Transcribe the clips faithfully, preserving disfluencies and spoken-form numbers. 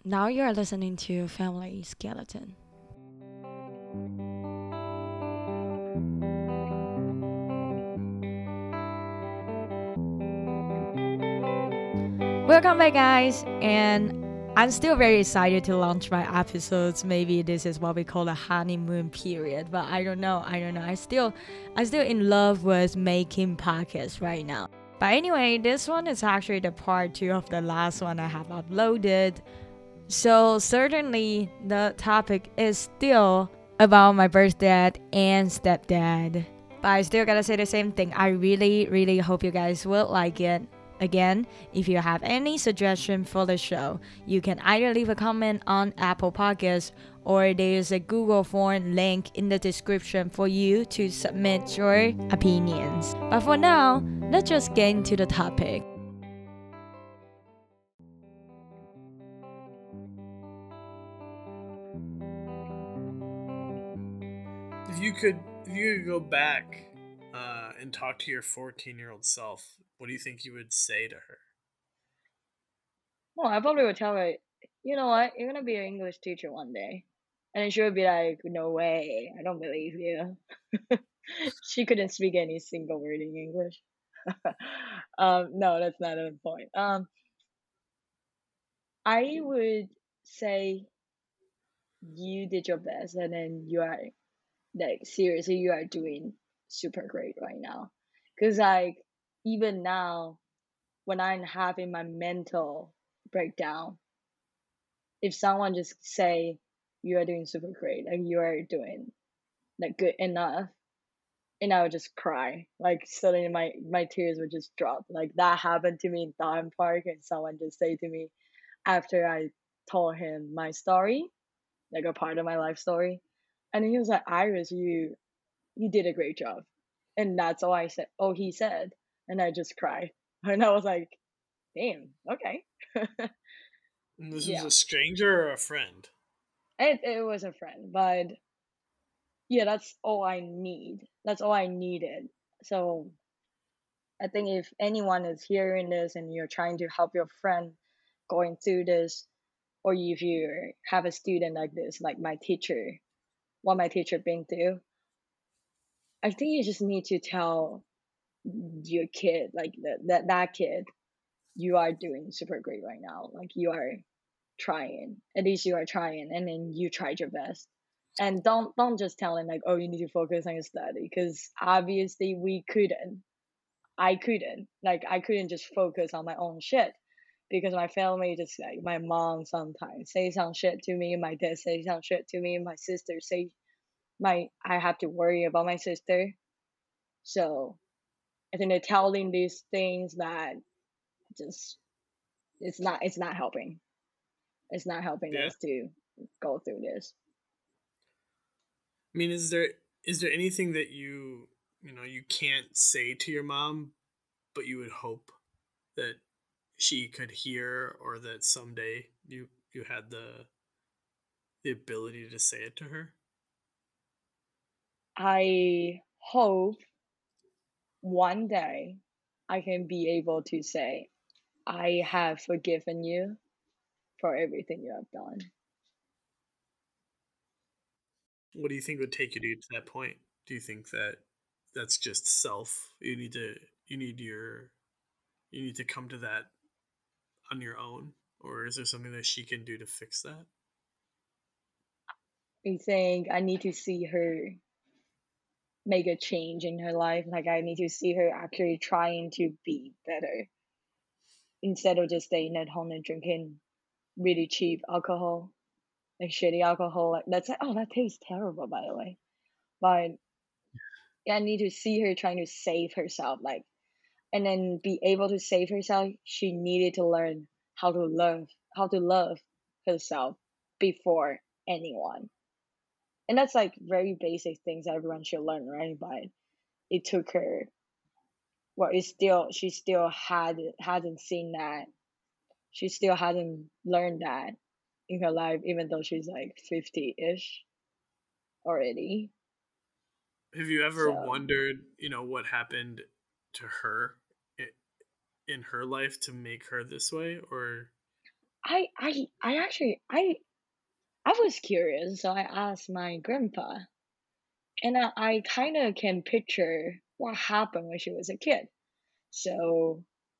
Now you are listening to Family Skeleton. Welcome back, guys, and I'm still very excited to launch my episodes. Maybe this is what we call a honeymoon period, but I don't know. I don't know. I still, I still in love with making podcasts right now. But anyway, this one is actually the part two of the last one I have uploaded. So certainly the topic is still about my birth dad and stepdad. But I still gotta say the same thing. I really, really hope you guys will like it. Again, if you have any suggestion for the show, you can either leave a comment on Apple Podcasts or there's a Google form link in the description for you to submit your opinions. But for now, let's just get into the topic. If you could, if you could go back uh, and talk to your fourteen-year-old self, what do you think you would say to her? Well, I probably would tell her, you know what, you're gonna be an English teacher one day. And then she would be like, no way, I don't believe you. She couldn't speak any single word in English. um, no, that's not the point. Um, I would say you did your best, and then you are like seriously, you are doing super great right now. Cause like even now, when I'm having my mental breakdown, if someone just say you are doing super great, like you are doing like good enough, and I would just cry. Like suddenly my my tears would just drop. Like that happened to me in Thailand Park, and someone just say to me after I told him my story, like a part of my life story, and he was like, "Iris, you you did a great job," and that's all I said. Oh, he said, and I just cried, and I was like, "Damn, okay." And this was Yeah, a stranger or a friend? it it was a friend, but yeah, that's all I need. That's all I needed. So I think if anyone is hearing this and you're trying to help your friend going through this, or if you have a student like this, like my teacher, what my teacher been through, I think you just need to tell your kid, like that that, that kid, you are doing super great right now. Like you are trying. At least you are trying, and then you tried your best. And don't don't just tell him like, oh, you need to focus on your study, because obviously we couldn't. I couldn't. Like I couldn't just focus on my own shit, because my family just like my mom sometimes say some shit to me, my dad say some shit to me, my sister say my I have to worry about my sister. So I think they're telling these things that just it's not it's not helping. It's not helping Yeah. us to go through this. I mean, is there is there anything that you you know you can't say to your mom, but you would hope that she could hear, or that someday you you had the the ability to say it to her? I hope one day I can be able to say, I have forgiven you for everything you have done. What do you think would take you to get to that point? Do you think that that's just self? You need to you need your you need to come to that on your own, or is there something that she can do to fix that? I think I need to see her make a change in her life. Like, I need to see her actually trying to be better instead of just staying at home and drinking really cheap alcohol, like shitty alcohol. Like, that's like, oh, that tastes terrible, by the way. But yeah, I need to see her trying to save herself. Like, and then be able to save herself, she needed to learn how to love how to love herself before anyone. And that's like very basic things everyone should learn, right? But it took her, well, it's still she still had hasn't seen that. She still hasn't learned that in her life, even though she's like fifty ish already. Have you ever So wondered, you know, what happened to her i- in her life to make her this way, or I I I actually I I was curious, so I asked my grandpa, and I, I kind of can picture what happened when she was a kid. So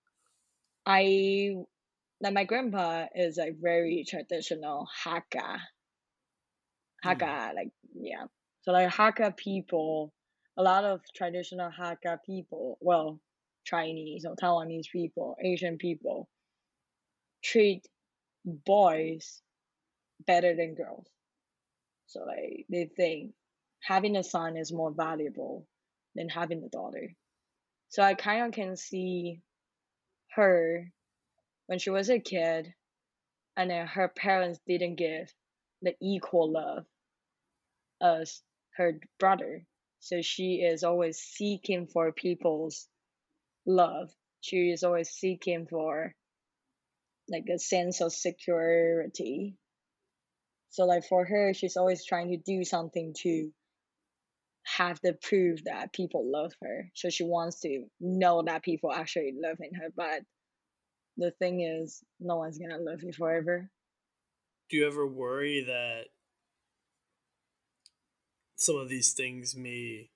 I like my grandpa is like very traditional Hakka Mm. Hakka like yeah. So like Hakka people, a lot of traditional Hakka people, well, Chinese or Taiwanese people, Asian people treat boys better than girls. So like they think having a son is more valuable than having a daughter. So I kind of can see her when she was a kid, and then her parents didn't give the equal love as her brother. So she is always seeking for people's love. She is always seeking for like a sense of security. So like for her, she's always trying to do something to have the proof that people love her. So she wants to know that people actually loving her. But the thing is, no one's gonna love you forever. Do you ever worry that some of these things may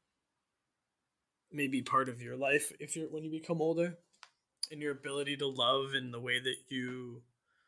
may be part of your life if you're when you become older, and your ability to love and the way that you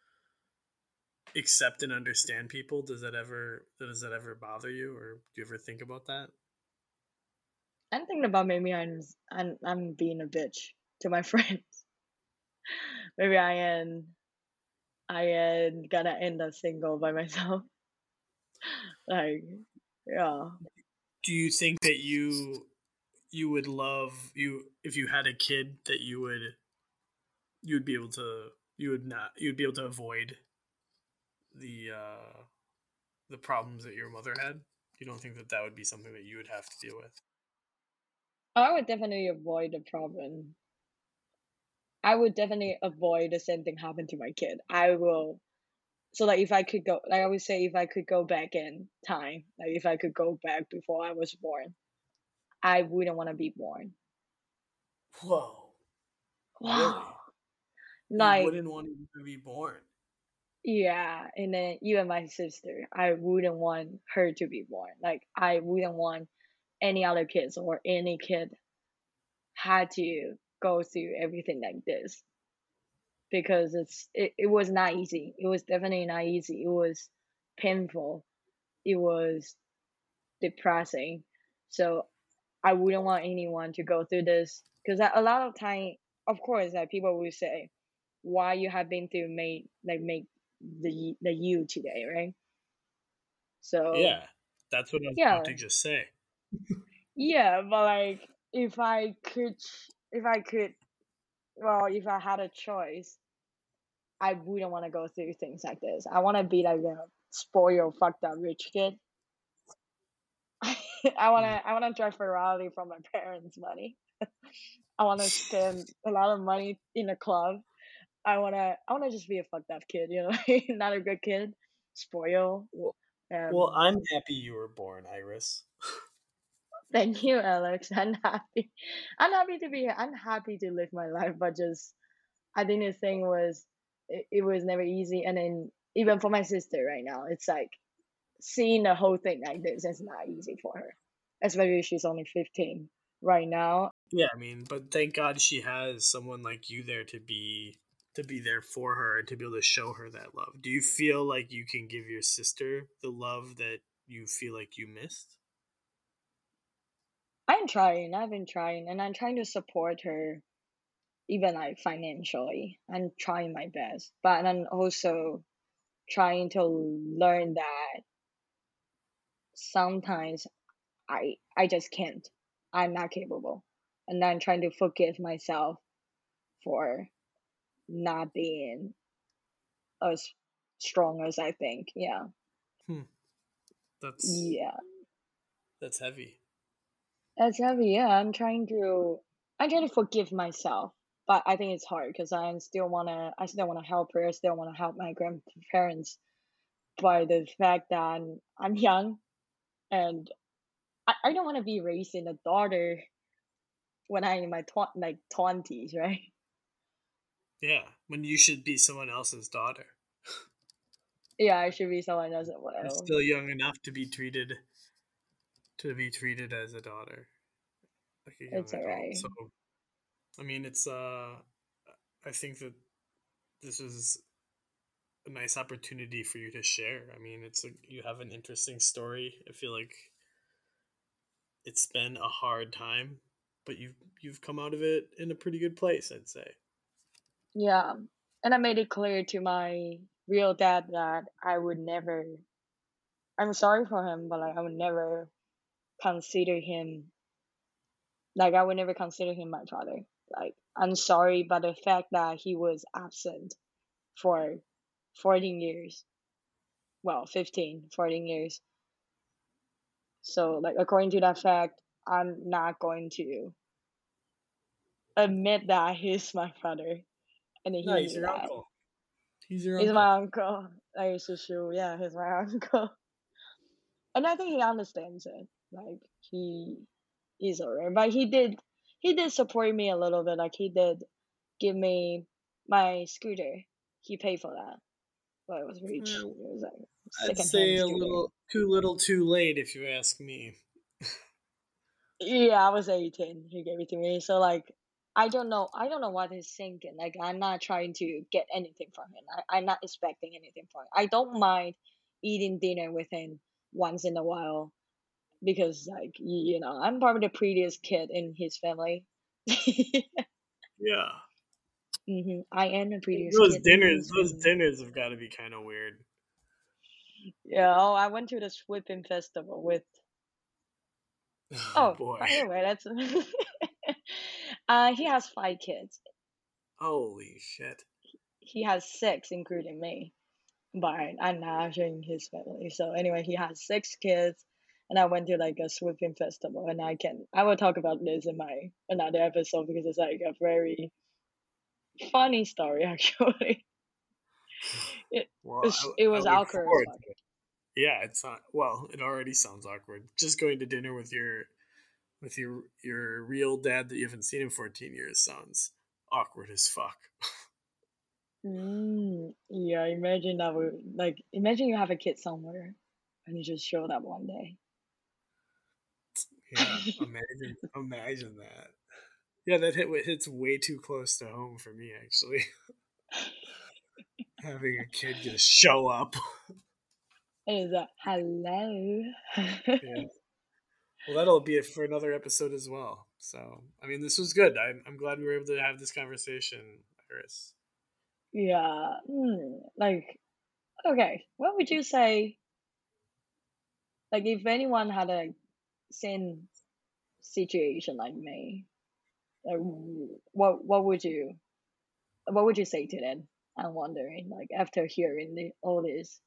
accept and understand people? Does that ever does that ever bother you, or do you ever think about that? I'm thinking about maybe I'm I'm, I'm being a bitch to my friends. Maybe I am I am gonna end up single by myself. Like, yeah. Do you think that you you would love you if you had a kid that you would you would be able to you would not you'd be able to avoid the uh the problems that your mother had? You don't think that that would be something that you would have to deal with? I would definitely avoid the problem. I would definitely avoid the same thing happen to my kid. I will. So like if I could go, like I would say, if I could go back in time, like if I could go back before I was born, I wouldn't want to be born. Whoa, Wow. really? You Like, wouldn't want to be born? yeah, and then even my sister, I wouldn't want her to be born. Like I wouldn't want any other kids or any kid had to go through everything like this, because it's it, it was not easy. It was definitely not easy. It was painful. It was depressing. So I wouldn't want anyone to go through this, because a lot of time, of course, like people will say, "Why you have been through made like make the the you today, right?" So Yeah, that's what I was about yeah, to just say. yeah, but like if I could, if I could, well, if I had a choice, I wouldn't want to go through things like this. I want to be like a spoiled, fucked up rich kid. I Mm. wanna I wanna drive Ferrari from my parents' money. I wanna spend a lot of money in a club. I wanna I wanna just be a fucked up kid, you know, not a good kid, spoil. Well, well, Um, I'm happy you were born, Iris. thank you, Alex. I'm happy. I'm happy to be here. I'm happy to live my life, but just I think the thing was it, it was never easy, and then even for my sister right now, it's like seeing the whole thing like this is not easy for her, especially she's only fifteen right now. Yeah, I mean, but thank God she has someone like you there to be to be there for her and to be able to show her that love. Do you feel like you can give your sister the love that you feel like you missed? I'm trying, I've been trying, and I'm trying to support her, even like financially. I'm trying my best, but I'm also trying to learn that sometimes I I just can't. I'm not capable, and I'm trying to forgive myself for not being as strong as I think. Yeah, Hmm. That's yeah. that's heavy. That's heavy. Yeah, I'm trying to. I'm trying to forgive myself, but I think it's hard because I still wanna. I still wanna help her. I still wanna help my grandparents. By the fact that I'm, I'm young, and I, I don't want to be raising a daughter when I'm in my tw- like twenties, right? Yeah, when you should be someone else's daughter. Yeah, I should be someone else as You're well. still young enough to be treated to be treated as a daughter, like a young It's adult. alright. So, I mean, it's uh, I think that this is a nice opportunity for you to share. I mean, it's a, you have an interesting story. I feel like it's been a hard time, but you've you've come out of it in a pretty good place, I'd say. Yeah. And I made it clear to my real dad that I would never, I'm sorry for him, but like I would never consider him, like I would never consider him my father. Like I'm sorry, but the fact that he was absent for fourteen years, well, fifteen, fourteen years. So like according to that fact, I'm not going to admit that he's my father, and No, he he's knew your that. uncle. He's your He's uncle. my uncle. Like it's just true. Yeah, he's my uncle. And I think he understands it. Like he is alright, but he did he did support me a little bit. Like he did give me my scooter. He paid for that, but it was really cheap. Well, It was like I'd secondhand say a scooter. little too little, too late, if you ask me. Yeah, I was eighteen. He gave it to me. So like, I don't know. I don't know what he's thinking. Like I'm not trying to get anything from him. I, I'm not expecting anything from him. I don't mind eating dinner with him once in a while because like you, you know I'm probably the prettiest kid in his family. Yeah, hmm I am the prettiest those kid in dinners, his those family. dinners have got to be kind of weird. Yeah. Oh, I went to the Whipping Festival with. Oh Oh, boy, by the way, that's. uh, he has five kids. holy shit! He has six, including me. But I'm not in his family. So anyway, he has six kids, and I went to like a Swimming festival, and I can I will talk about this in my another episode because it's like a very funny story actually. It Well, it's, I, it I was look awkward as forward fuck. to it. Yeah, it's not. Well, it already sounds awkward. Just going to dinner with your with your your real dad that you haven't seen in fourteen years sounds awkward as fuck. Mm, yeah, imagine that would like imagine you have a kid somewhere, and you just showed up one day. Yeah, imagine imagine that. Yeah, that hit hits way too close to home for me actually. Having a kid just show up. And it's like, hello. Yeah. Well, that'll be it for another episode as well. So, I mean, this was good. I'm, I'm glad we were able to have this conversation, Iris. Yeah. Mm, like, okay, what would you say? Like, if anyone had a same situation like me, like, w- what what would you what would you say to them? I'm wondering, like, after hearing the, all this,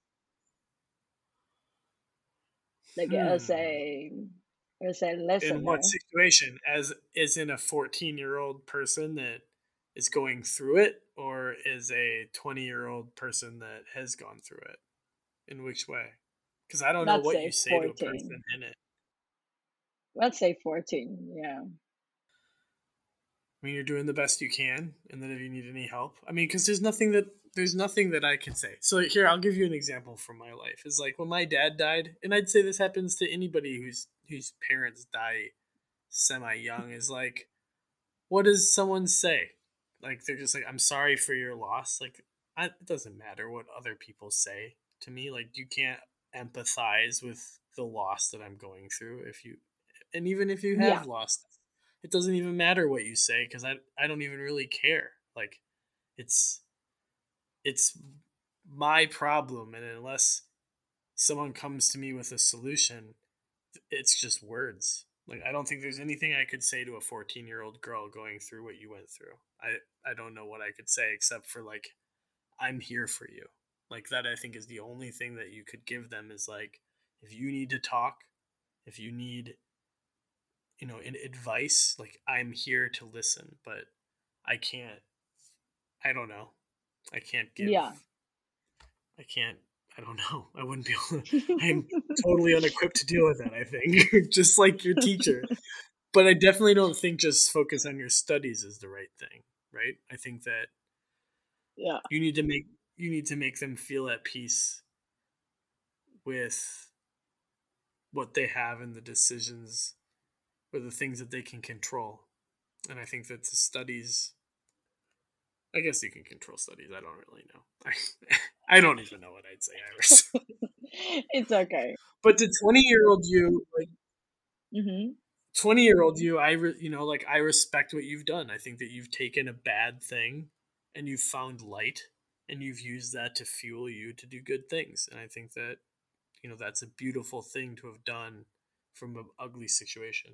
like, as Hmm. a as a In what listener, situation? As is in a fourteen year old person that is going through it, or is a twenty year old person that has gone through it? In which way? Because I don't know let's what you say say to a fourteen. person in it. Let's say fourteen. Yeah. I mean, you're doing the best you can, and then if you need any help, I mean, because there's nothing that there's nothing that I can say. So here, I'll give you an example from my life. Is like when my dad died, and I'd say this happens to anybody whose whose parents die semi young. Is like, what does someone say? Like they're just like, "I'm sorry for your loss." Like I, it doesn't matter what other people say to me. Like you can't empathize with the loss that I'm going through if you, and even if you Yeah. have lost, it doesn't even matter what you say because I I don't even really care. Like it's it's my problem, and unless someone comes to me with a solution, it's just words. Like I don't think there's anything I could say to a fourteen year old girl going through what you went through. I I don't know what I could say except for like I'm here for you. Like that I think is the only thing that you could give them is like if you need to talk, if you need you know in advice, like I'm here to listen, but I can't I don't know. I can't give Yeah. I can't I don't know. I wouldn't be able to I'm totally unequipped to deal with that, I think. Just like your teacher. But I definitely don't think just focus on your studies is the right thing, right? I think that Yeah. You need to make you need to make them feel at peace with what they have and the decisions or the things that they can control. And I think that the studies, I guess you can control studies. I don't really know. I, I don't even know what I'd say, Iris. It's okay. But to twenty-year-old you, like Mm-hmm. twenty-year-old you, I re, you know, like I respect what you've done. I think that you've taken a bad thing and you've found light and you've used that to fuel you to do good things. And I think that, you know, that's a beautiful thing to have done from an ugly situation.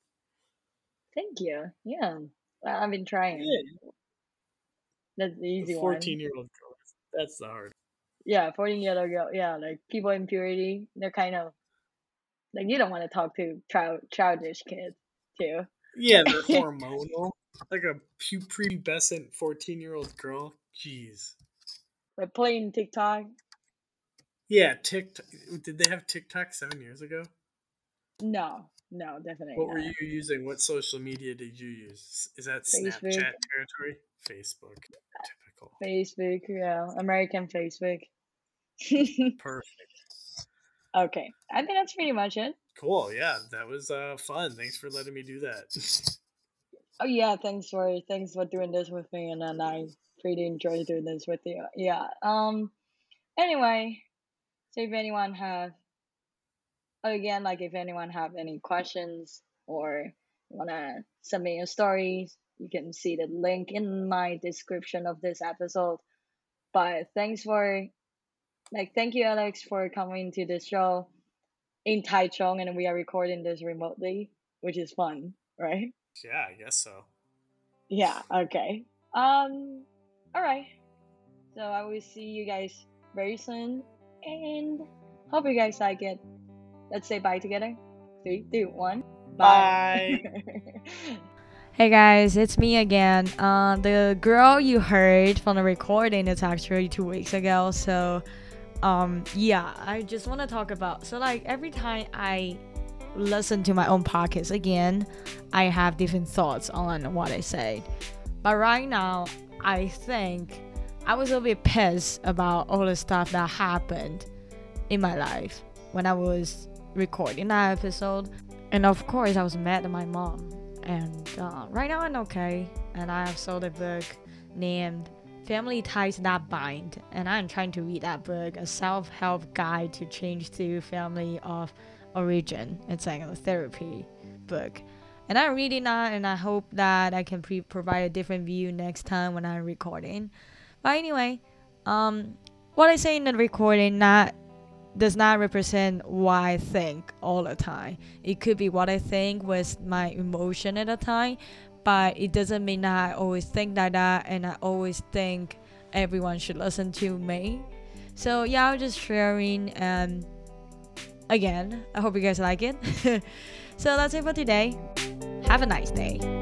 Thank you. Yeah. I- I've been trying. Yeah, That's the the easy one. fourteen-year-old girl. That's the hard. Yeah, fourteen year old girl. Yeah, like people in purity, they're kind of like you don't want to talk to child childish kids too. Yeah, they're hormonal. Like a pu- prepubescent fourteen-year-old girl. Jeez. But playing TikTok, Yeah, TikTok. Did they have TikTok seven years ago? no, no, definitely What were not. you using? What social media did you use? Is that Facebook. Snapchat territory? Facebook. Typical. Facebook, yeah, American Facebook. Perfect. Okay, I think that's pretty much it. Cool. Yeah, that was uh, fun. Thanks for letting me do that. Oh yeah, thanks for thanks for doing this with me, and then I pretty enjoy doing this with you. Yeah. Um. Anyway, so if anyone have again, like if anyone have any questions or wanna send me your stories, you can see the link in my description of this episode. But thanks for like thank you Alex for coming to this show in Taichung, and we are recording this remotely, which is fun, right? Yeah, I guess so. Yeah, okay. Um all right. So I will see you guys very soon and hope you guys like it. Let's say bye together. Three, two, one. Bye. Hey guys, it's me again. Uh, the girl you heard from the recording is actually two weeks ago. So, um, yeah, I just want to talk about. So, like every time I listen to my own podcast again, I have different thoughts on what I said. But right now, I think I was a bit pissed about all the stuff that happened in my life when I was recording that episode. And of course, I was mad at my mom. And uh, right now I'm okay. And I have sold a book named Family Ties That Bind. And I'm trying to read that book, a self-help guide to change to family of origin. It's like a therapy book. And I'm reading that, and I hope that I can pre- provide a different view next time when I'm recording. But anyway, um, what I say in the recording not does not represent what I think all the time. It could be what I think with my emotion at the time, but it doesn't mean that I always think like that, and I always think everyone should listen to me. So yeah, I'm just sharing, and again, I hope you guys like it. So that's it for today. Have a nice day.